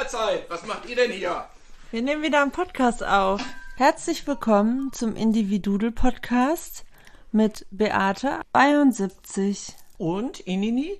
Mahlzeit. Was macht ihr denn hier? Wir nehmen wieder einen Podcast auf. Herzlich willkommen zum Individudel-Podcast mit Beate, 72. Und Inini,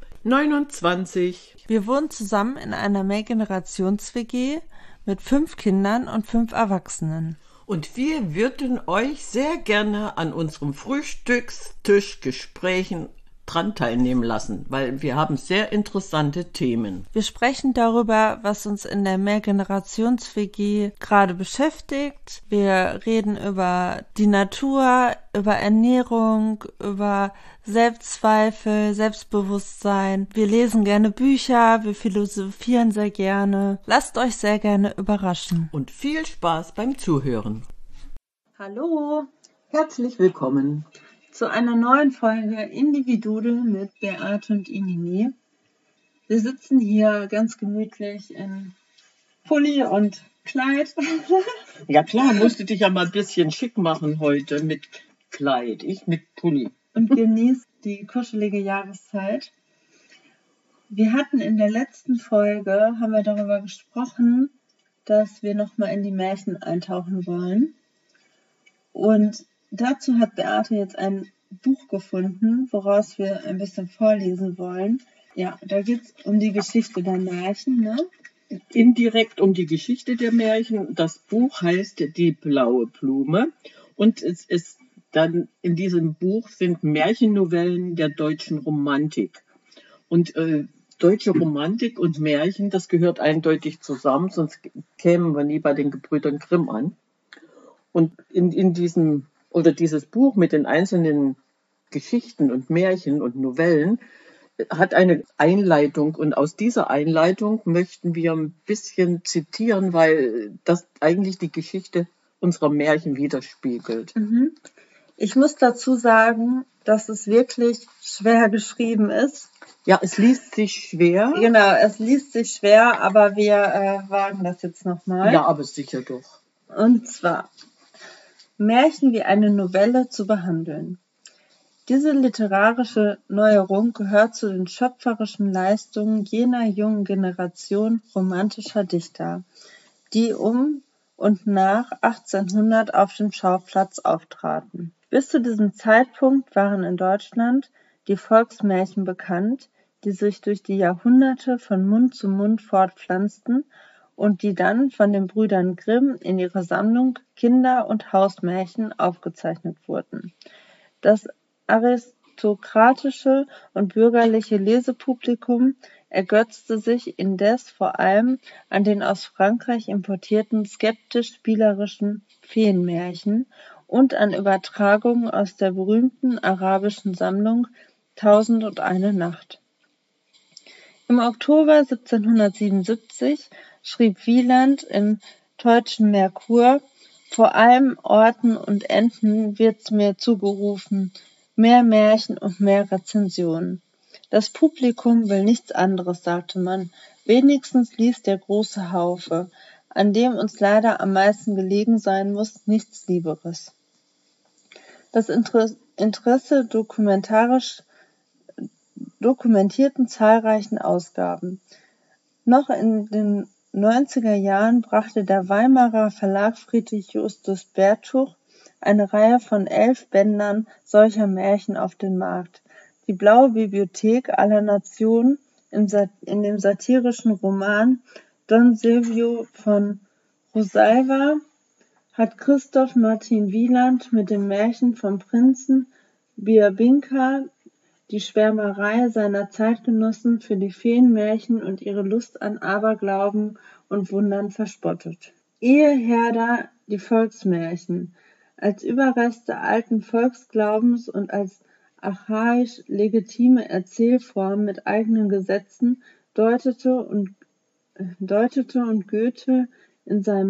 29. Wir wohnen zusammen in einer Mehrgenerations-WG mit 5 Kindern und 5 Erwachsenen. Und wir würden euch sehr gerne an unserem Frühstückstischgesprächen dran teilnehmen lassen, weil wir haben sehr interessante Themen. Wir sprechen darüber, was uns in der Mehrgenerations-WG gerade beschäftigt. Wir reden über die Natur, über Ernährung, über Selbstzweifel, Selbstbewusstsein. Wir lesen gerne Bücher, wir philosophieren sehr gerne. Lasst euch sehr gerne überraschen. Und viel Spaß beim Zuhören. Hallo, Herzlich willkommen zu einer neuen Folge Individudel mit Beate und Inini. Wir sitzen hier ganz gemütlich in Pulli und Kleid. Ja klar, musst du dich ja mal ein bisschen schick machen heute mit Kleid, ich mit Pulli. Und genießt die kuschelige Jahreszeit. Wir hatten in der letzten Folge, haben wir darüber gesprochen, dass wir nochmal in die Märchen eintauchen wollen. Und dazu hat Beate jetzt ein Buch gefunden, woraus wir ein bisschen vorlesen wollen. Ja, da geht es um die Geschichte der Märchen, ne? Indirekt um die Geschichte der Märchen. Das Buch heißt Die blaue Blume und es ist dann in diesem Buch sind Märchennovellen der deutschen Romantik. Und deutsche Romantik und Märchen, das gehört eindeutig zusammen, sonst kämen wir nie bei den Gebrüdern Grimm an. Und in diesem oder dieses Buch mit den einzelnen Geschichten und Märchen und Novellen hat eine Einleitung und aus dieser Einleitung möchten wir ein bisschen zitieren, weil das eigentlich die Geschichte unserer Märchen widerspiegelt. Ich muss dazu sagen, dass es wirklich schwer geschrieben ist. Ja, es liest sich schwer. Genau, es liest sich schwer, aber wir wagen das jetzt nochmal. Ja, aber sicher doch. Und zwar Märchen wie eine Novelle zu behandeln. Diese literarische Neuerung gehört zu den schöpferischen Leistungen jener jungen Generation romantischer Dichter, die um und nach 1800 auf dem Schauplatz auftraten. Bis zu diesem Zeitpunkt waren in Deutschland die Volksmärchen bekannt, die sich durch die Jahrhunderte von Mund zu Mund fortpflanzten und die dann von den Brüdern Grimm in ihre Sammlung Kinder- und Hausmärchen aufgezeichnet wurden. Das aristokratische und bürgerliche Lesepublikum ergötzte sich indes vor allem an den aus Frankreich importierten skeptisch-spielerischen Feenmärchen und an Übertragungen aus der berühmten arabischen Sammlung Tausendundeine Nacht. Im Oktober 1777 schrieb Wieland im Deutschen Merkur: Vor allem Orten und Enden wird's mir zugerufen, mehr Märchen und mehr Rezensionen. Das Publikum will nichts anderes, sagte man, wenigstens liest der große Haufe, an dem uns leider am meisten gelegen sein muss, nichts Lieberes. Das Interesse dokumentierten zahlreichen Ausgaben. Noch in den 90er Jahren brachte der Weimarer Verlag Friedrich Justus Bertuch eine Reihe von 11 Bändern solcher Märchen auf den Markt. Die Blaue Bibliothek aller Nationen in dem satirischen Roman Don Silvio von Rosalva hat Christoph Martin Wieland mit dem Märchen vom Prinzen Biabinka die Schwärmerei seiner Zeitgenossen für die Feenmärchen und ihre Lust an Aberglauben und Wundern verspottet. Eheherder die Volksmärchen als Überreste alten Volksglaubens und als archaisch legitime Erzählform mit eigenen Gesetzen deutete und Goethe in seinem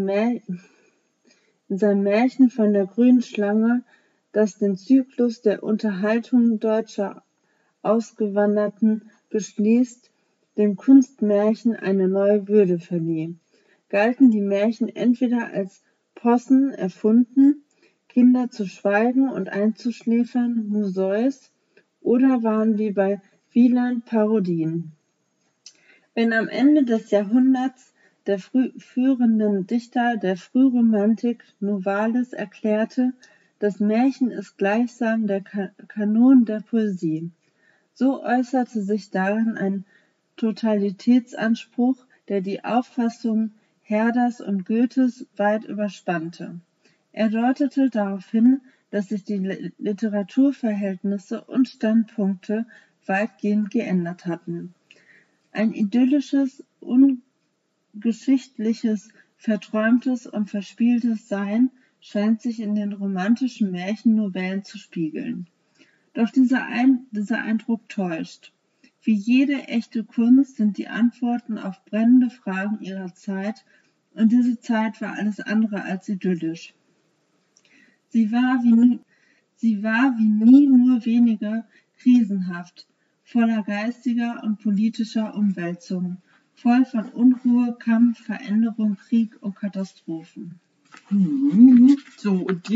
Märchen von der grünen Schlange, das den Zyklus der Unterhaltung deutscher Ausgewanderten beschließt, dem Kunstmärchen eine neue Würde verlieh. Galten die Märchen entweder als Possen erfunden, Kinder zu schweigen und einzuschläfern, Museus, oder waren wie bei Wieland Parodien. Wenn am Ende des Jahrhunderts der führenden Dichter der Frühromantik, Novalis, erklärte, das Märchen ist gleichsam der Kanon der Poesie. So äußerte sich darin ein Totalitätsanspruch, der die Auffassungen Herders und Goethes weit überspannte. Er deutete darauf hin, dass sich die Literaturverhältnisse und Standpunkte weitgehend geändert hatten. Ein idyllisches, ungeschichtliches, verträumtes und verspieltes Sein scheint sich in den romantischen Märchennovellen zu spiegeln. Doch dieser Eindruck täuscht. Wie jede echte Kunst sind die Antworten auf brennende Fragen ihrer Zeit, und diese Zeit war alles andere als idyllisch. Sie war wie nie nur weniger krisenhaft, voller geistiger und politischer Umwälzungen, voll von Unruhe, Kampf, Veränderung, Krieg und Katastrophen. So, und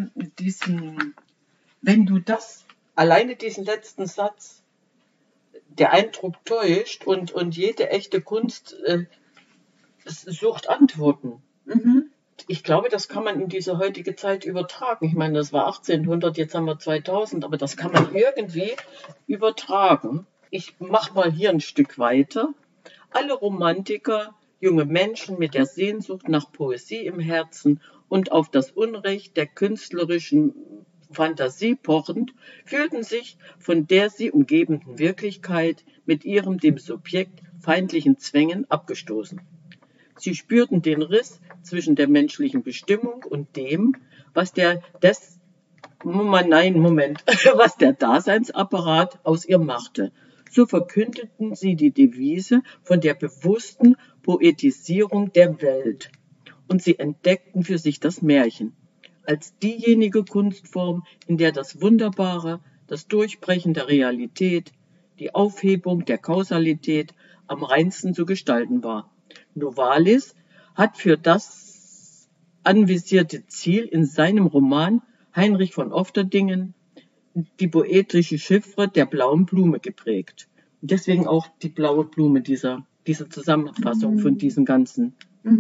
wenn du alleine diesen letzten Satz, der Eindruck täuscht und jede echte Kunst sucht Antworten. Ich glaube, das kann man in diese heutige Zeit übertragen. Ich meine, das war 1800, jetzt haben wir 2000, aber das kann man irgendwie übertragen. Ich mache mal hier ein Stück weiter. Alle Romantiker, junge Menschen mit der Sehnsucht nach Poesie im Herzen und auf das Unrecht der künstlerischen Fantasie pochend, fühlten sich von der sie umgebenden Wirklichkeit mit ihrem dem Subjekt feindlichen Zwängen abgestoßen. Sie spürten den Riss zwischen der menschlichen Bestimmung und dem, was der Daseinsapparat aus ihr machte. So verkündeten sie die Devise von der bewussten Poetisierung der Welt. Und sie entdeckten für sich das Märchen als diejenige Kunstform, in der das Wunderbare, das Durchbrechen der Realität, die Aufhebung der Kausalität am reinsten zu gestalten war. Novalis hat für das anvisierte Ziel in seinem Roman Heinrich von Ofterdingen die poetische Chiffre der blauen Blume geprägt. Deswegen auch die blaue Blume, diese Zusammenfassung von diesen ganzen.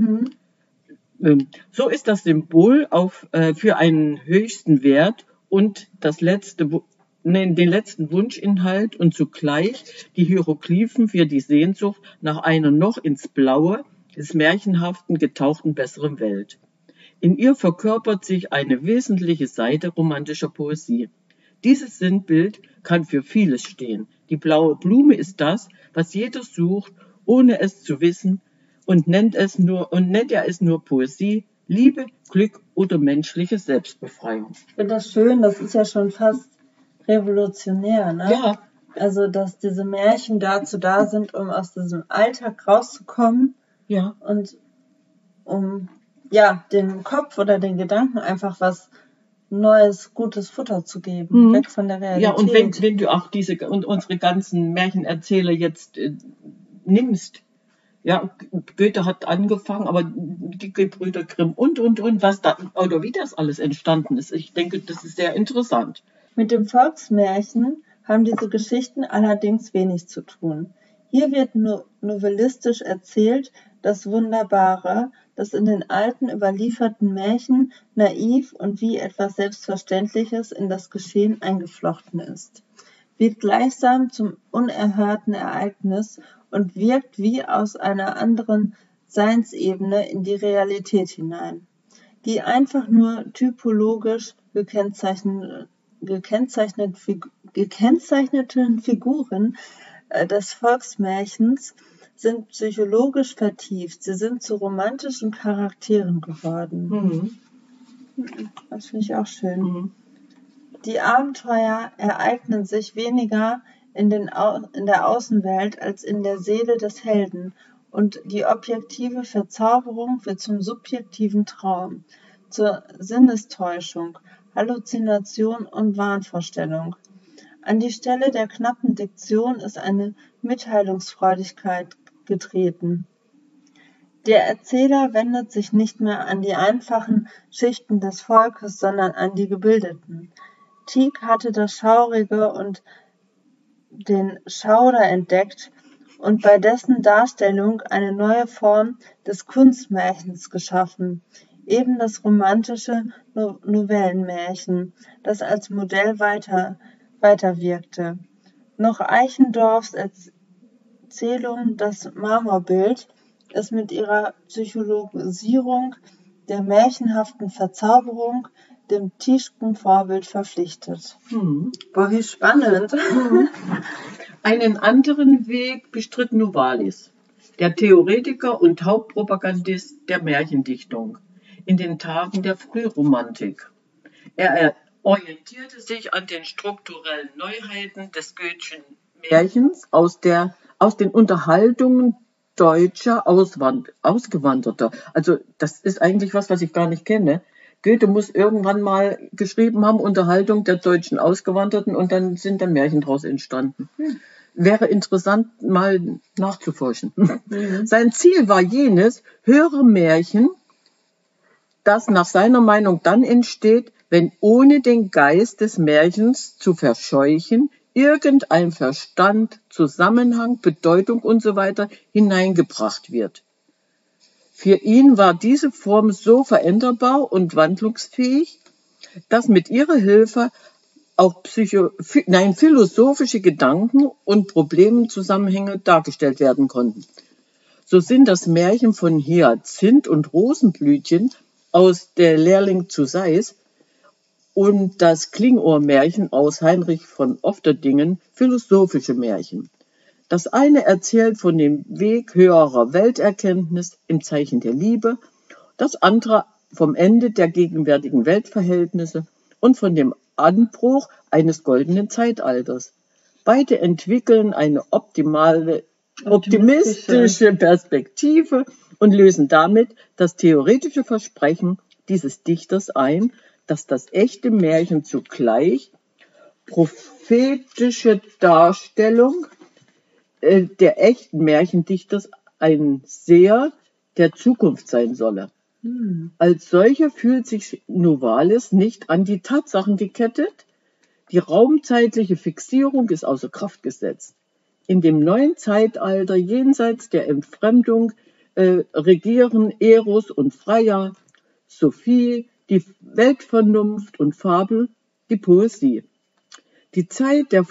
So ist das Symbol für einen höchsten Wert und den letzten Wunschinhalt und zugleich die Hieroglyphen für die Sehnsucht nach einer noch ins Blaue des Märchenhaften getauchten besseren Welt. In ihr verkörpert sich eine wesentliche Seite romantischer Poesie. Dieses Sinnbild kann für vieles stehen. Die blaue Blume ist das, was jeder sucht, ohne es zu wissen, und nennt er es nur Poesie, Liebe, Glück oder menschliche Selbstbefreiung. Ich finde das schön, das ist ja schon fast revolutionär, ne? Ja. Also, dass diese Märchen dazu da sind, um aus diesem Alltag rauszukommen. Ja. Und um dem Kopf oder den Gedanken einfach was neues, gutes Futter zu geben, weg von der Realität. Ja, und wenn du auch unsere ganzen Märchenerzähler jetzt nimmst, ja, Goethe hat angefangen, aber die Gebrüder Grimm und, wie das alles entstanden ist. Ich denke, das ist sehr interessant. Mit dem Volksmärchen haben diese Geschichten allerdings wenig zu tun. Hier wird novellistisch erzählt, das Wunderbare, das in den alten überlieferten Märchen naiv und wie etwas Selbstverständliches in das Geschehen eingeflochten ist, wird gleichsam zum unerhörten Ereignis und wirkt wie aus einer anderen Seinsebene in die Realität hinein. Die einfach nur typologisch gekennzeichneten Figuren des Volksmärchens sind psychologisch vertieft. Sie sind zu romantischen Charakteren geworden. Das finde ich auch schön. Die Abenteuer ereignen sich weniger in der Außenwelt als in der Seele des Helden, und die objektive Verzauberung wird zum subjektiven Traum, zur Sinnestäuschung, Halluzination und Wahnvorstellung. An die Stelle der knappen Diktion ist eine Mitteilungsfreudigkeit getreten. Der Erzähler wendet sich nicht mehr an die einfachen Schichten des Volkes, sondern an die Gebildeten. Tieck hatte das Schaurige und den Schauder entdeckt und bei dessen Darstellung eine neue Form des Kunstmärchens geschaffen, eben das romantische Novellenmärchen, das als Modell weiterwirkte. Noch Eichendorffs Erzählung Das Marmorbild ist mit ihrer Psychologisierung der märchenhaften Verzauberung dem Tieschken Vorbild verpflichtet. Boah, wie spannend. Einen anderen Weg bestritt Novalis, der Theoretiker und Hauptpropagandist der Märchendichtung in den Tagen der Frühromantik. Er orientierte sich an den strukturellen Neuheiten des Goethe'schen Märchens aus den Unterhaltungen deutscher Ausgewanderter. Also das ist eigentlich was ich gar nicht kenne. Goethe muss irgendwann mal geschrieben haben, Unterhaltung der deutschen Ausgewanderten, und dann sind da Märchen daraus entstanden. Wäre interessant, mal nachzuforschen. Sein Ziel war jenes, höhere Märchen, das nach seiner Meinung dann entsteht, wenn ohne den Geist des Märchens zu verscheuchen irgendein Verstand, Zusammenhang, Bedeutung usw. hineingebracht wird. Für ihn war diese Form so veränderbar und wandlungsfähig, dass mit ihrer Hilfe auch philosophische Gedanken und Problemzusammenhänge dargestellt werden konnten. So sind das Märchen von Hyazinth und Rosenblütchen aus Der Lehrling zu Sais und das Klingohr-Märchen aus Heinrich von Ofterdingen philosophische Märchen. Das eine erzählt von dem Weg höherer Welterkenntnis im Zeichen der Liebe, das andere vom Ende der gegenwärtigen Weltverhältnisse und von dem Anbruch eines goldenen Zeitalters. Beide entwickeln eine optimistische Perspektive und lösen damit das theoretische Versprechen dieses Dichters ein, dass das echte Märchen zugleich prophetische Darstellung der echten Märchendichters ein Seher der Zukunft sein solle. Als solcher fühlt sich Novalis nicht an die Tatsachen gekettet, die raumzeitliche Fixierung ist außer Kraft gesetzt. In dem neuen Zeitalter jenseits der Entfremdung regieren Eros und Freya, Sophie, die Weltvernunft und Fabel, die Poesie. Die Zeit der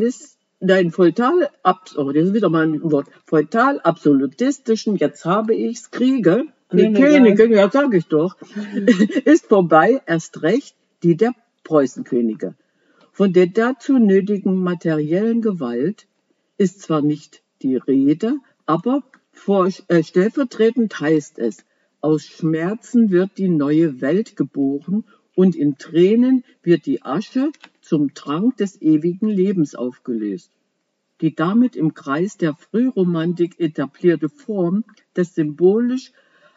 feutal-absolutistischen, jetzt habe ich's, Kriege, Könige, ja sag ich doch, ist vorbei, erst recht die der Preußenkönige. Von der dazu nötigen materiellen Gewalt ist zwar nicht die Rede, aber stellvertretend heißt es, aus Schmerzen wird die neue Welt geboren und in Tränen wird die Asche zum Trank des ewigen Lebens aufgelöst. Die damit im Kreis der Frühromantik etablierte Form des symbolisch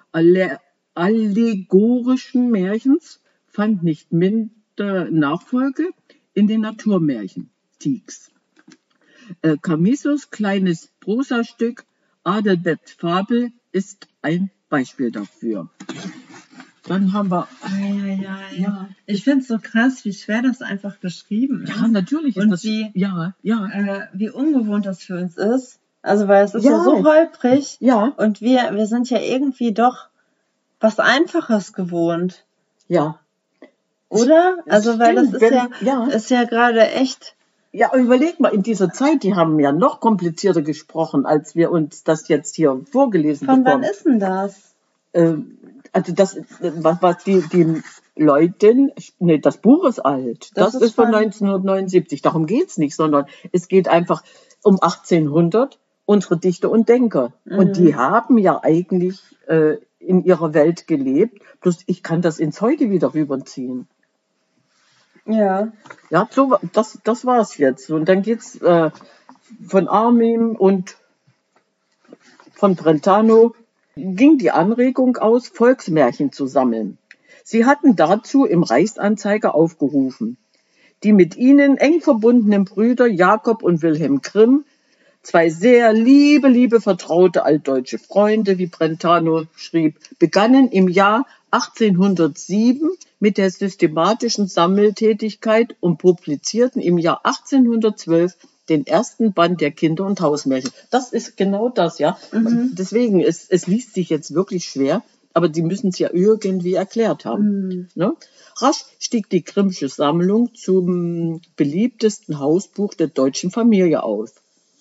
allegorischen Märchens fand nicht minder Nachfolge in den Naturmärchen Tiecks. Chamissos kleines Prosastück Adelberts Fabel ist ein Beispiel dafür. Dann haben wir... Ja. Ich finde es so krass, wie schwer das einfach geschrieben ist. Ja, natürlich ist und das... wie ungewohnt das für uns ist. Also, weil es ist ja so holprig. Ja. Und wir sind ja irgendwie doch was Einfaches gewohnt. Ja. Oder? Also, weil das ist ja gerade echt... Ja, überleg mal, in dieser Zeit, die haben ja noch komplizierter gesprochen, als wir uns das jetzt hier vorgelesen haben. bekommen. Von wann ist denn das? Also das, was die Leute, das Buch ist alt. Das ist von 1979. Darum geht's nicht, sondern es geht einfach um 1800, unsere Dichter und Denker. Und die haben ja eigentlich in ihrer Welt gelebt. Bloß ich kann das ins Heute wieder rüberziehen. Ja. Ja, so, das war's jetzt. Und dann geht's von Armin und von Brentano ging die Anregung aus, Volksmärchen zu sammeln. Sie hatten dazu im Reichsanzeiger aufgerufen. Die mit ihnen eng verbundenen Brüder Jakob und Wilhelm Grimm, zwei sehr liebe vertraute altdeutsche Freunde, wie Brentano schrieb, begannen im Jahr 1807 mit der systematischen Sammeltätigkeit und publizierten im Jahr 1812 den ersten Band der Kinder- und Hausmärchen. Das ist genau das, ja. Deswegen, es liest sich jetzt wirklich schwer, aber die müssen es ja irgendwie erklärt haben. Ne? Rasch stieg die Grimmsche Sammlung zum beliebtesten Hausbuch der deutschen Familie auf.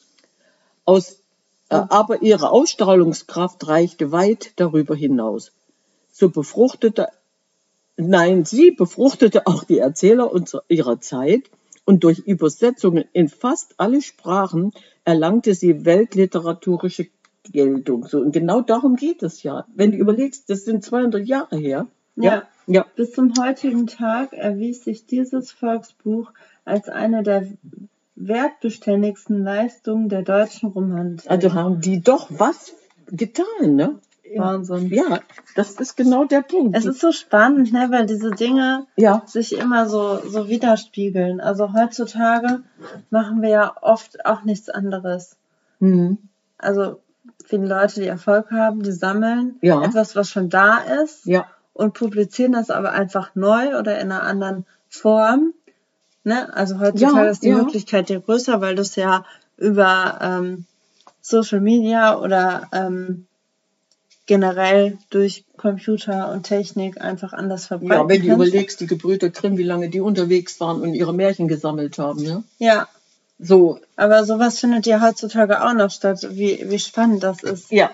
Aber ihre Ausstrahlungskraft reichte weit darüber hinaus. Sie befruchtete auch die Erzähler ihrer Zeit und durch Übersetzungen in fast alle Sprachen erlangte sie weltliteraturische Geltung. So, und genau darum geht es ja. Wenn du überlegst, das sind 200 Jahre her. Ja. Ja. Bis zum heutigen Tag erwies sich dieses Volksbuch als eine der wertbeständigsten Leistungen der deutschen Romantik. Also haben die doch was getan, ne? Wahnsinn. Ja, das ist genau der Punkt. Es ist so spannend, ne, weil diese Dinge sich immer so widerspiegeln. Also heutzutage machen wir ja oft auch nichts anderes. Also viele Leute, die Erfolg haben, die sammeln etwas, was schon da ist und publizieren das aber einfach neu oder in einer anderen Form. Ne? Also heutzutage ist die Möglichkeit ja größer, weil du es ja über Social Media oder generell durch Computer und Technik einfach anders verbreiten Ja, wenn du überlegst, die Gebrüder Grimm, wie lange die unterwegs waren und ihre Märchen gesammelt haben, ne? Ja. So. Aber sowas findet ja heutzutage auch noch statt, wie spannend das ist. Ja.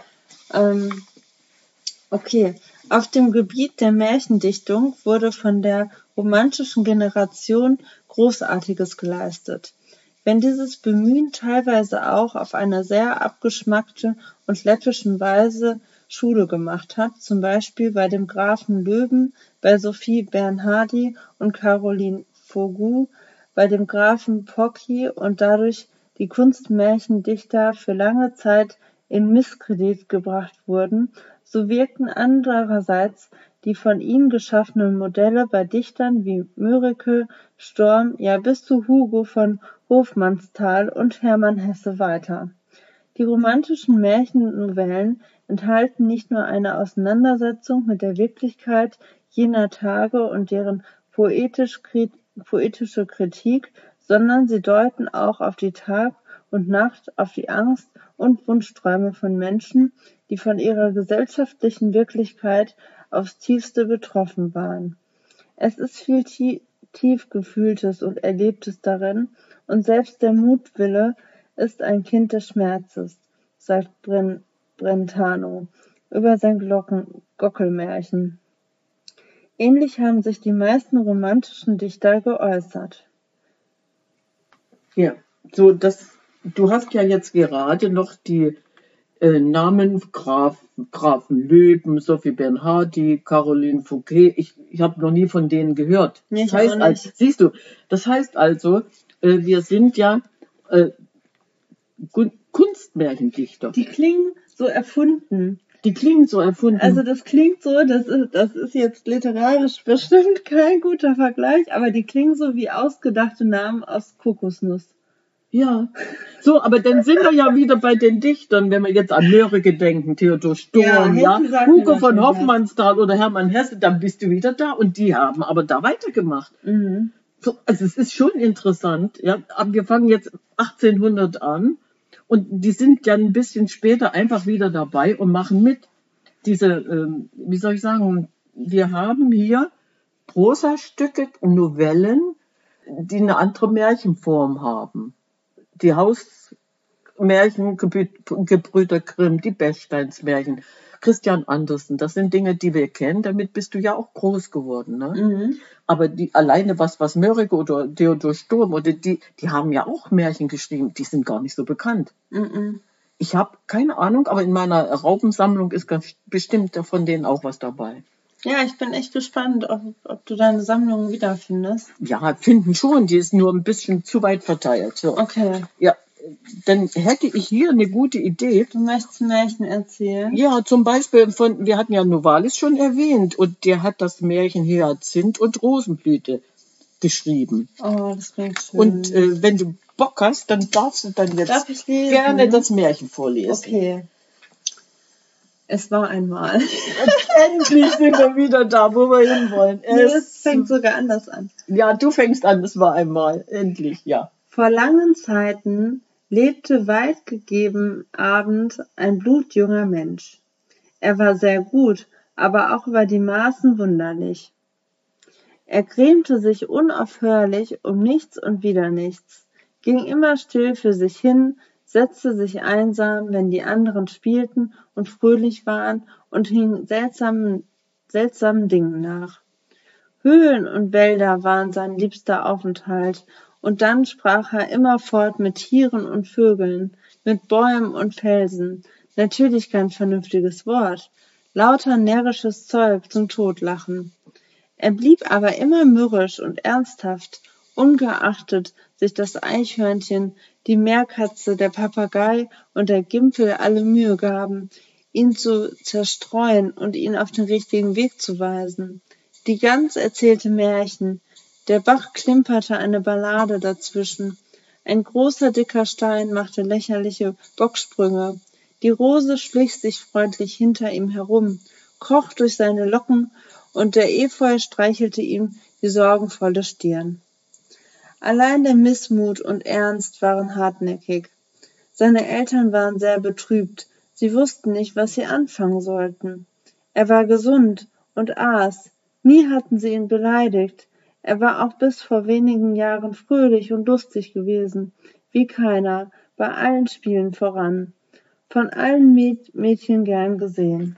Okay. Auf dem Gebiet der Märchendichtung wurde von der romantischen Generation Großartiges geleistet. Wenn dieses Bemühen teilweise auch auf eine sehr abgeschmackte und läppischen Weise Schule gemacht hat, zum Beispiel bei dem Grafen Löben, bei Sophie Bernhardi und Caroline Foucault, bei dem Grafen Pocky und dadurch die Kunstmärchendichter für lange Zeit in Misskredit gebracht wurden, so wirkten andererseits die von ihnen geschaffenen Modelle bei Dichtern wie Mörike, Storm, ja bis zu Hugo von Hofmannsthal und Hermann Hesse weiter. Die romantischen Märchennovellen enthalten nicht nur eine Auseinandersetzung mit der Wirklichkeit jener Tage und deren poetische Kritik, sondern sie deuten auch auf die Tag und Nacht, auf die Angst und Wunschträume von Menschen, die von ihrer gesellschaftlichen Wirklichkeit aufs tiefste betroffen waren. Es ist viel Tiefgefühltes und Erlebtes darin, und selbst der Mutwille ist ein Kind des Schmerzes, sagt Brentano über sein Gockelmärchen. Ähnlich haben sich die meisten romantischen Dichter geäußert. Ja, so du hast ja jetzt gerade noch die Namen Grafen Löben, Sophie Bernhardi, Caroline Fouquet. Ich habe noch nie von denen gehört. Das heißt also, siehst du, das heißt also, wir sind ja Kunstmärchendichter. Die klingen so erfunden. Also das klingt so, das ist jetzt literarisch bestimmt kein guter Vergleich, aber die klingen so wie ausgedachte Namen aus Kokosnuss. Ja, so, aber dann sind wir ja wieder bei den Dichtern, wenn wir jetzt an Mörike denken, Theodor Storm, Hugo von Hofmannsthal oder Hermann Hesse, dann bist du wieder da und die haben aber da weitergemacht. So, also es ist schon interessant, ja, aber wir fangen jetzt 1800 an und die sind ja ein bisschen später einfach wieder dabei und machen mit. Wie soll ich sagen, wir haben hier Prosastücke, Novellen, die eine andere Märchenform haben. Die Hausmärchen, Gebrüder Grimm, die Bechsteinsmärchen, Christian Andersen, das sind Dinge, die wir kennen, damit bist du ja auch groß geworden. Ne? Aber alleine was Mörike oder Theodor Storm, oder die haben ja auch Märchen geschrieben, die sind gar nicht so bekannt. Ich habe keine Ahnung, aber in meiner Raupensammlung ist ganz bestimmt von denen auch was dabei. Ja, ich bin echt gespannt, ob du deine Sammlung wiederfindest. Ja, finden schon. Die ist nur ein bisschen zu weit verteilt. So. Okay. Ja, dann hätte ich hier eine gute Idee. Du möchtest Märchen erzählen? Ja, zum Beispiel wir hatten ja Novalis schon erwähnt und der hat das Märchen Hyazinth und Rosenblüte geschrieben. Oh, das klingt schön. Und wenn du Bock hast, dann darfst du dann jetzt gerne das Märchen vorlesen. Okay. Es war einmal. Endlich sind wir wieder da, wo wir hinwollen. Es fängt sogar anders an. Ja, du fängst an, es war einmal. Endlich, ja. Vor langen Zeiten lebte weit gegeben Abend ein blutjunger Mensch. Er war sehr gut, aber auch über die Maßen wunderlich. Er grämte sich unaufhörlich um nichts und wieder nichts, ging immer still für sich hin, setzte sich einsam, wenn die anderen spielten und fröhlich waren, und hing seltsamen Dingen nach. Höhlen und Wälder waren sein liebster Aufenthalt, und dann sprach er immerfort mit Tieren und Vögeln, mit Bäumen und Felsen, natürlich kein vernünftiges Wort, lauter närrisches Zeug zum Totlachen. Er blieb aber immer mürrisch und ernsthaft, ungeachtet sich das Eichhörnchen, die Meerkatze, der Papagei und der Gimpel alle Mühe gaben, ihn zu zerstreuen und ihn auf den richtigen Weg zu weisen. Die Gans erzählte Märchen, der Bach klimperte eine Ballade dazwischen, ein großer dicker Stein machte lächerliche Bocksprünge, die Rose schlich sich freundlich hinter ihm herum, kroch durch seine Locken, und der Efeu streichelte ihm die sorgenvolle Stirn. Allein der Missmut und Ernst waren hartnäckig. Seine Eltern waren sehr betrübt, sie wussten nicht, was sie anfangen sollten. Er war gesund und aß, nie hatten sie ihn beleidigt, er war auch bis vor wenigen Jahren fröhlich und lustig gewesen, wie keiner, bei allen Spielen voran, von allen Mädchen gern gesehen.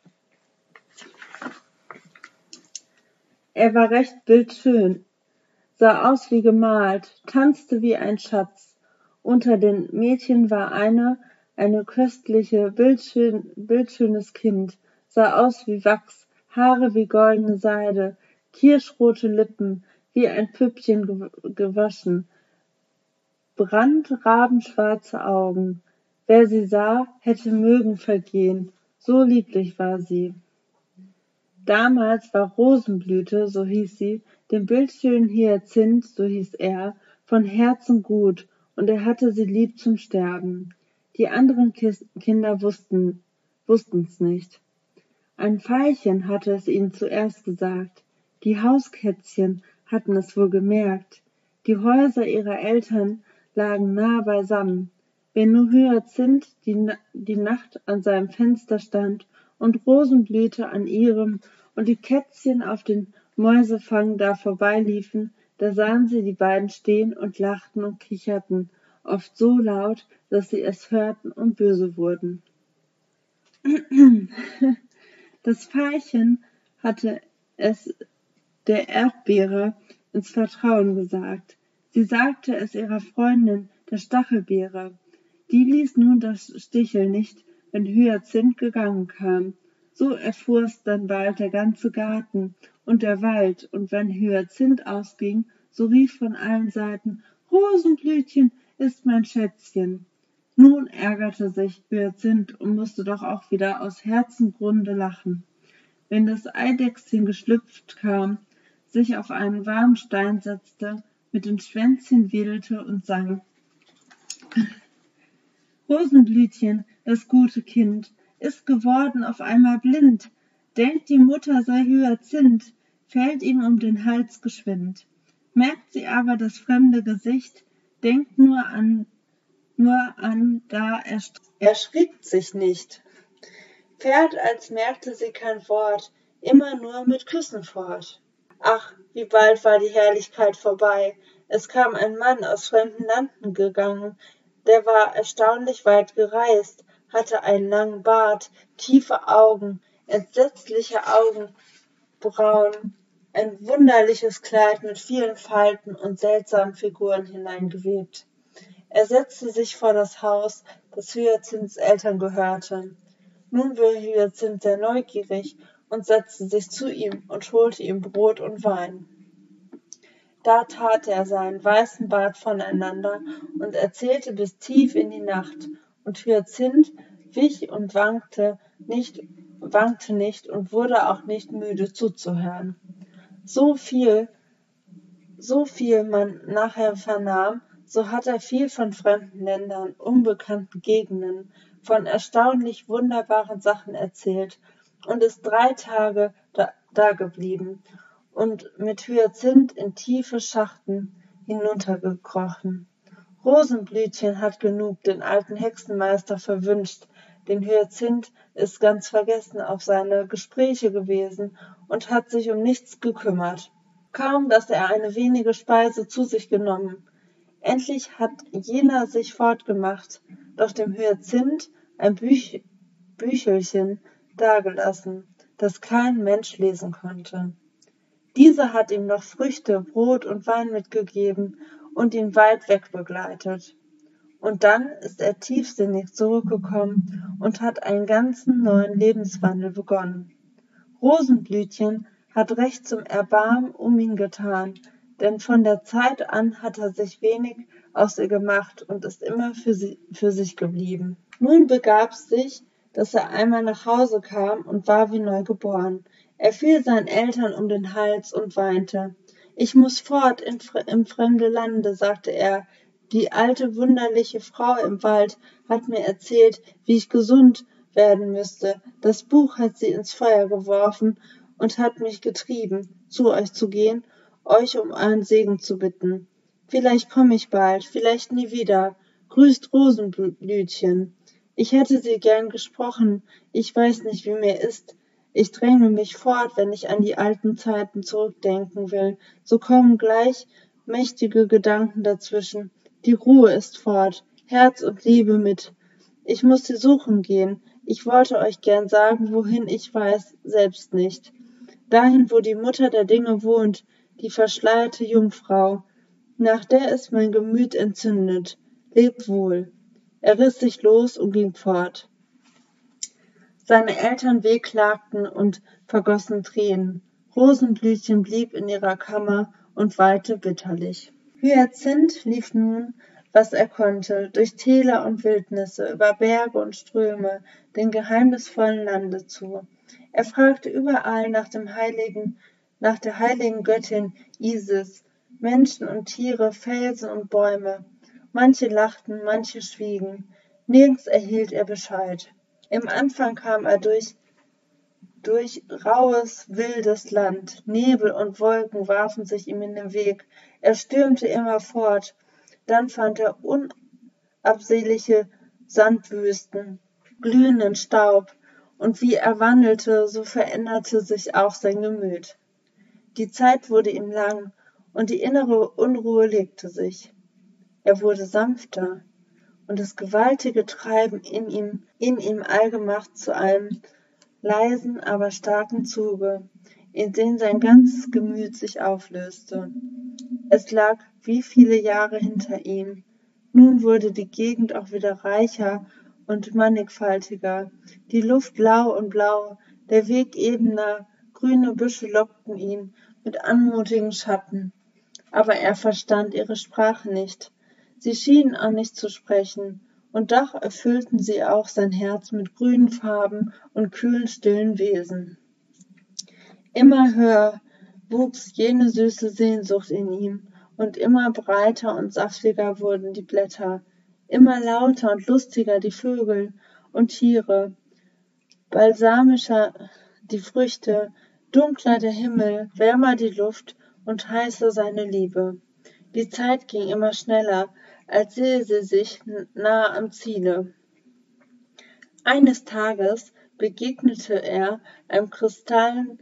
Er war recht bildschön, sah aus wie gemalt, tanzte wie ein Schatz. Unter den Mädchen war eine köstliche, bildschönes Kind, sah aus wie Wachs, Haare wie goldene Seide, kirschrote Lippen, wie ein Püppchen gewaschen, brandrabenschwarze Augen. Wer sie sah, hätte mögen vergehen, so lieblich war sie. Damals war Rosenblüte, so hieß sie, dem bildschönen Hyazinth, so hieß er, von Herzen gut, und er hatte sie lieb zum Sterben. Die anderen Kinder wussten's nicht. Ein Veilchen hatte es ihnen zuerst gesagt. Die Hauskätzchen hatten es wohl gemerkt. Die Häuser ihrer Eltern lagen nah beisammen. Wenn nur Hyazinth die Nacht an seinem Fenster stand und Rosenblüte an ihrem und die Kätzchen auf den Mäusefang da vorbeiliefen, da sahen sie die beiden stehen und lachten und kicherten, oft so laut, dass sie es hörten und böse wurden. Das Veilchen hatte es der Erdbeere ins Vertrauen gesagt. Sie sagte es ihrer Freundin, der Stachelbeere. Die ließ nun das Sticheln nicht, wenn Hyazinth gegangen kam. So erfuhr es dann bald der ganze Garten und der Wald, und wenn Hyazinth ausging, so rief von allen Seiten: Rosenblütchen ist mein Schätzchen. Nun ärgerte sich Hyazinth und musste doch auch wieder aus Herzensgrunde lachen. Wenn das Eidechschen geschlüpft kam, sich auf einen warmen Stein setzte, mit den Schwänzchen wedelte und sang: Rosenblütchen, das gute Kind, ist geworden auf einmal blind, denkt die Mutter sei Hyazinth, fällt ihm um den Hals geschwind. Merkt sie aber das fremde Gesicht, denkt nur an, da erschrickt sich nicht. Fährt, als merkte sie kein Wort, immer nur mit Küssen fort. Ach, wie bald war die Herrlichkeit vorbei. Es kam ein Mann aus fremden Landen gegangen, der war erstaunlich weit gereist, hatte einen langen Bart, tiefe Augen, entsetzliche Augenbrauen, ein wunderliches Kleid mit vielen Falten und seltsamen Figuren hineingewebt. Er setzte sich vor das Haus, das Hyazinths Eltern gehörte. Nun wurde Hyazinth sehr neugierig und setzte sich zu ihm und holte ihm Brot und Wein. Da tat er seinen weißen Bart voneinander und erzählte bis tief in die Nacht, und Hyazinth wich und wankte nicht und wurde auch nicht müde zuzuhören. So viel man nachher vernahm, so hat er viel von fremden Ländern, unbekannten Gegenden, von erstaunlich wunderbaren Sachen erzählt und ist 3 Tage dageblieben und mit Hyazinth in tiefe Schachten hinuntergekrochen. Rosenblütchen hat genug den alten Hexenmeister verwünscht, den Hyazinth ist ganz vergessen auf seine Gespräche gewesen und hat sich um nichts gekümmert. Kaum, dass er eine wenige Speise zu sich genommen. Endlich hat jener sich fortgemacht, doch dem Hyazinth ein Büchelchen dagelassen, das kein Mensch lesen konnte. Dieser hat ihm noch Früchte, Brot und Wein mitgegeben und ihn weit weg begleitet. Und dann ist er tiefsinnig zurückgekommen und hat einen ganzen neuen Lebenswandel begonnen. Rosenblütchen hat recht zum Erbarmen um ihn getan, denn von der Zeit an hat er sich wenig aus ihr gemacht und ist immer für sich geblieben. Nun begab's sich, dass er einmal nach Hause kam und war wie neu geboren. Er fiel seinen Eltern um den Hals und weinte. »Ich muß fort im fremde Lande«, sagte er. »Die alte wunderliche Frau im Wald hat mir erzählt, wie ich gesund werden müsste. Das Buch hat sie ins Feuer geworfen und hat mich getrieben, zu euch zu gehen, euch um euren Segen zu bitten. Vielleicht komme ich bald, vielleicht nie wieder. Grüßt Rosenblütchen. Ich hätte sie gern gesprochen, ich weiß nicht, wie mir ist. Ich dränge mich fort, wenn ich an die alten Zeiten zurückdenken will. So kommen gleich mächtige Gedanken dazwischen. Die Ruhe ist fort, Herz und Liebe mit. Ich muß sie suchen gehen. Ich wollte euch gern sagen, wohin, ich weiß selbst nicht. Dahin, wo die Mutter der Dinge wohnt, die verschleierte Jungfrau. Nach der ist mein Gemüt entzündet. Lebt wohl. Er riss sich los und ging fort. Seine Eltern wehklagten und vergossen Tränen. Rosenblütchen blieb in ihrer Kammer und weinte bitterlich. Hyazinth lief nun, was er konnte, durch Täler und Wildnisse, über Berge und Ströme, dem geheimnisvollen Lande zu. Er fragte überall nach der heiligen Göttin Isis, Menschen und Tiere, Felsen und Bäume. Manche lachten, manche schwiegen. Nirgends erhielt er Bescheid. Im Anfang kam er durch rauhes, wildes Land. Nebel und Wolken warfen sich ihm in den Weg. Er stürmte immer fort. Dann fand er unabsehliche Sandwüsten, glühenden Staub, und wie er wandelte, so veränderte sich auch sein Gemüt. Die Zeit wurde ihm lang, und die innere Unruhe legte sich. Er wurde sanfter, und das gewaltige Treiben in ihm allgemacht zu einem leisen, aber starken Zuge, in den sein ganzes Gemüt sich auflöste. Es lag wie viele Jahre hinter ihm. Nun wurde die Gegend auch wieder reicher und mannigfaltiger, die Luft blau und blau, der Weg ebener, grüne Büsche lockten ihn mit anmutigen Schatten. Aber er verstand ihre Sprache nicht. Sie schienen auch nicht zu sprechen, und doch erfüllten sie auch sein Herz mit grünen Farben und kühlen, stillen Wesen. Immer höher wuchs jene süße Sehnsucht in ihm, und immer breiter und saftiger wurden die Blätter, immer lauter und lustiger die Vögel und Tiere, balsamischer die Früchte, dunkler der Himmel, wärmer die Luft und heißer seine Liebe. Die Zeit ging immer schneller, als sehe sie sich nahe am Ziele. Eines Tages begegnete er einem kristallenen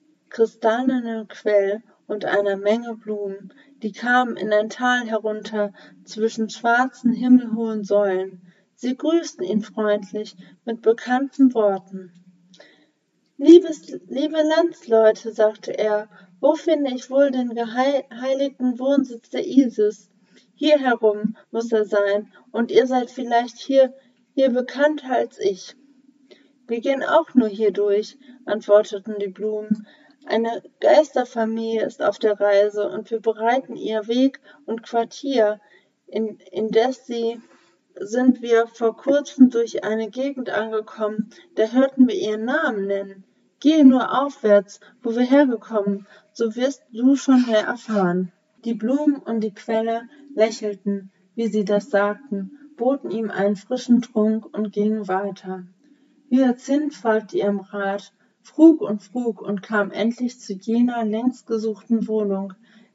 Quell und einer Menge Blumen, die kamen in ein Tal herunter zwischen schwarzen, himmelhohen Säulen. Sie grüßten ihn freundlich mit bekannten Worten. »Liebe Landsleute«, sagte er, »wo finde ich wohl den geheiligten Wohnsitz der Isis? Hier herum muß er sein, und ihr seid vielleicht hier bekannter als ich.« »Wir gehen auch nur hier durch«, antworteten die Blumen. »Eine Geisterfamilie ist auf der Reise, und wir bereiten ihr Weg und Quartier. Indes sind wir vor kurzem durch eine Gegend angekommen, da hörten wir ihren Namen nennen. Gehe nur aufwärts, wo wir hergekommen, so wirst du schon mehr erfahren.« Die Blumen und die Quelle lächelten, wie sie das sagten, boten ihm einen frischen Trunk und gingen weiter. Hyazinth folgte ihrem Rat, frug und kam endlich zu jener längst gesuchten Wohnung,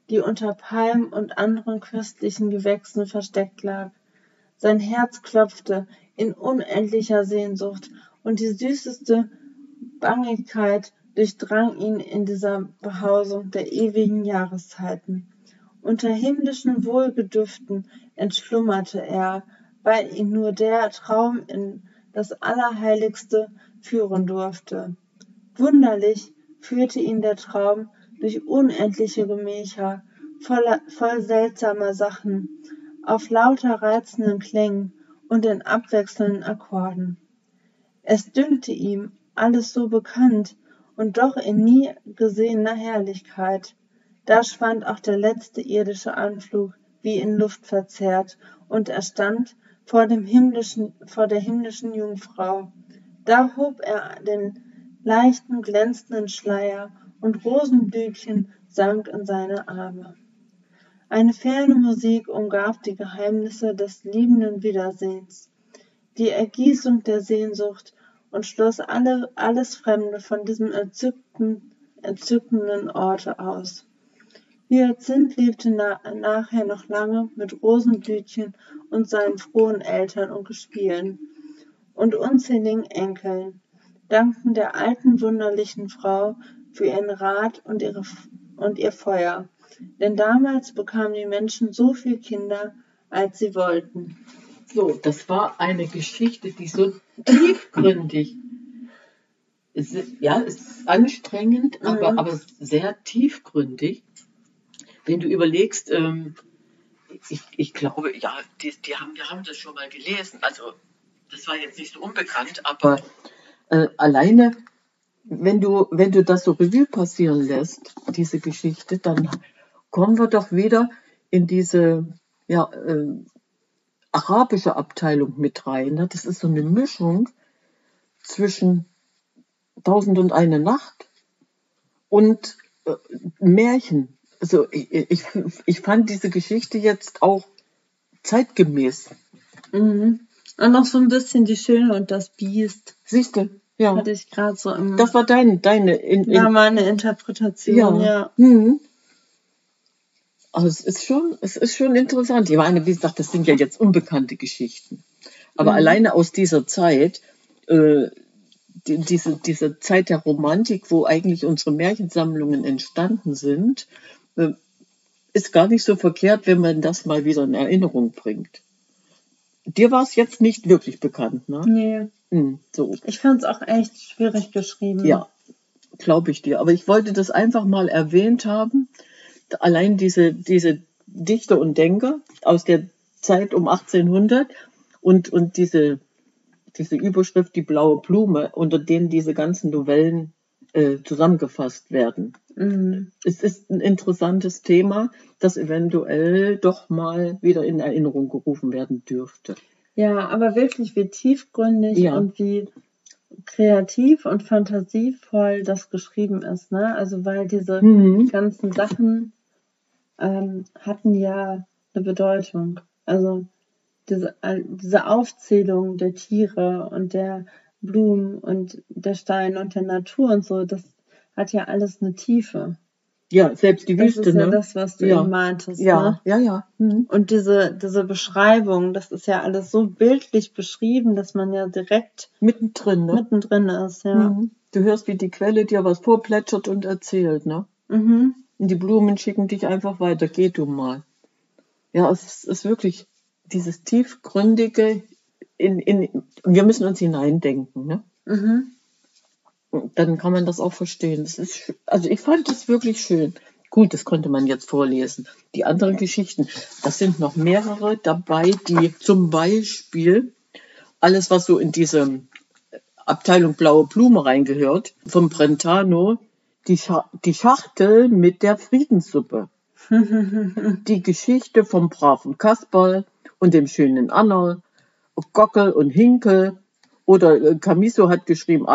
die unter Palmen und anderen köstlichen Gewächsen versteckt lag. Sein Herz klopfte in unendlicher Sehnsucht, und die süßeste Bangigkeit durchdrang ihn in dieser Behausung der ewigen Jahreszeiten. Unter himmlischen Wohlgedüften entschlummerte er, weil ihn nur der Traum in das Allerheiligste führen durfte. Wunderlich führte ihn der Traum durch unendliche Gemächer, voll seltsamer Sachen, auf lauter reizenden Klängen und in abwechselnden Akkorden. Es dünkte ihm alles so bekannt und doch in nie gesehener Herrlichkeit. Da schwand auch der letzte irdische Anflug wie in Luft verzerrt, und er stand vor der himmlischen Jungfrau. Da hob er den leichten, glänzenden Schleier, und Rosenblütchen sank in seine Arme. Eine ferne Musik umgab die Geheimnisse des liebenden Wiedersehens, die Ergießung der Sehnsucht, und schloss alles Fremde von diesem entzückenden Orte aus. Hyazinth lebte nachher noch lange mit Rosenblütchen und seinen frohen Eltern und Gespielen und unzähligen Enkeln, dankten der alten wunderlichen Frau für ihren Rat und ihr Feuer, denn damals bekamen die Menschen so viel Kinder, als sie wollten. So, das war eine Geschichte, die so tiefgründig ist. Ja, es ist anstrengend, aber sehr tiefgründig. Wenn du überlegst, ich glaube, ja, wir haben das schon mal gelesen. Also, das war jetzt nicht so unbekannt, aber alleine, wenn du das so Revue passieren lässt, diese Geschichte, dann kommen wir doch wieder in diese arabische Abteilung mit rein. Ne? Das ist so eine Mischung zwischen 1001 Nacht und Märchen. Also ich fand diese Geschichte jetzt auch zeitgemäß. Mhm. Und noch so ein bisschen Die Schöne und das Biest. Siehst du? Ja. Hatte ich gerade so im... Das war deine meine Interpretation, ja. Mhm. Also es ist schon interessant. Ich meine, wie gesagt, das sind ja jetzt unbekannte Geschichten. Aber alleine aus dieser Zeit, diese Zeit der Romantik, wo eigentlich unsere Märchensammlungen entstanden sind, ist gar nicht so verkehrt, wenn man das mal wieder in Erinnerung bringt. Dir war es jetzt nicht wirklich bekannt, ne? Nee. So. Ich fand es auch echt schwierig geschrieben. Ja, glaube ich dir. Aber ich wollte das einfach mal erwähnt haben. Allein diese Dichter und Denker aus der Zeit um 1800 und diese Überschrift Die blaue Blume, unter denen diese ganzen Novellen zusammengefasst werden. Mhm. Es ist ein interessantes Thema, das eventuell doch mal wieder in Erinnerung gerufen werden dürfte. Ja, aber wirklich wie tiefgründig und wie kreativ und fantasievoll das geschrieben ist, ne? Also weil diese ganzen Sachen hatten ja eine Bedeutung. Also diese Aufzählung der Tiere und der Blumen und der Steine und der Natur und so, das hat ja alles eine Tiefe. Ja, selbst die Wüste, das ist ne? Ja das, was du eben meintest, ne? Ja. Und diese Beschreibung, das ist ja alles so bildlich beschrieben, dass man ja direkt mittendrin ist, ja. Du hörst, wie die Quelle dir was vorplätschert und erzählt, ne? Und die Blumen schicken dich einfach weiter, geh du mal. Ja, es ist wirklich dieses tiefgründige, wir müssen uns hineindenken, ne? Dann kann man das auch verstehen. Also ich fand das wirklich schön. Gut, das konnte man jetzt vorlesen. Die anderen Geschichten, das sind noch mehrere dabei, die zum Beispiel alles, was so in diese Abteilung Blaue Blume reingehört, vom Brentano, die Schachtel mit der Friedenssuppe. Die Geschichte vom braven Kasperl und dem schönen Annerl, Gockel und Hinkel. Oder Camiso hat geschrieben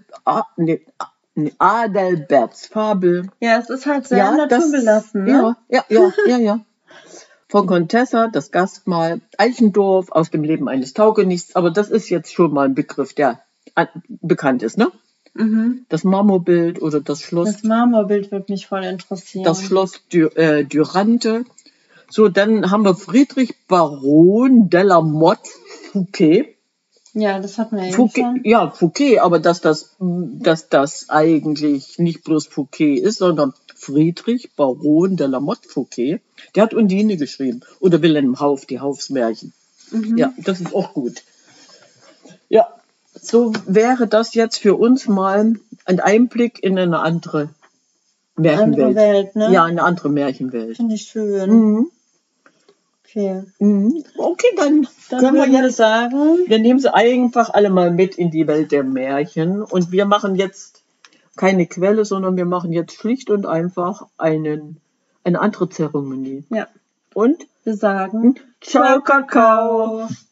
Adalberts Fabel. Ja, es ist halt sehr naturbelassen, ne? Ja. Von Contessa, das Gastmahl, Eichendorff, aus dem Leben eines Taugenichts. Aber das ist jetzt schon mal ein Begriff, der bekannt ist, ne? Das Marmorbild oder das Schloss. Das Marmorbild würde mich voll interessieren. Das Schloss Durante. So, dann haben wir Friedrich Baron de la Motte Fouquet. Ja, das hatten wir eben schon. Ja, Fouquet, aber dass das eigentlich nicht bloß Fouquet ist, sondern Friedrich Baron de la Motte Fouquet. Der hat Undine geschrieben. Oder Wilhelm Hauff, die Hauffsmärchen. Ja, das ist auch gut. Ja, so wäre das jetzt für uns mal ein Einblick in eine andere Märchenwelt. Andere Welt, ne? Ja, eine andere Märchenwelt. Finde ich schön. Okay. Okay, dann können wir jetzt sagen, wir nehmen sie einfach alle mal mit in die Welt der Märchen und wir machen jetzt keine Quelle, sondern wir machen jetzt schlicht und einfach eine andere Zeremonie. Ja. Und wir sagen Ciao, Kakao.